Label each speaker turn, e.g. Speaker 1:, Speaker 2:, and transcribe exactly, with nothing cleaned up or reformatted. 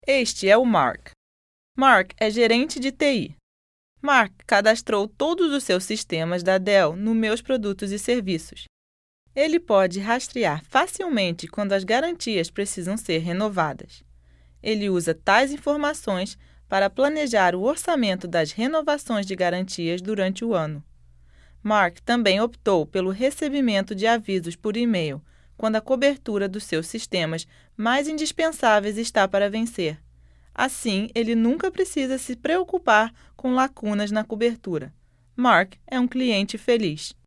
Speaker 1: Este é o Mark. Mark é gerente de T I. Mark cadastrou todos os seus sistemas da Dell no Meus Produtos e Serviços. Ele pode rastrear facilmente quando as garantias precisam ser renovadas. Ele usa tais informações para planejar o orçamento das renovações de garantias durante o ano. Mark também optou pelo recebimento de avisos por e-mail quando a cobertura dos seus sistemas mais indispensáveis está para vencer. Assim, ele nunca precisa se preocupar com lacunas na cobertura. Mark é um cliente feliz.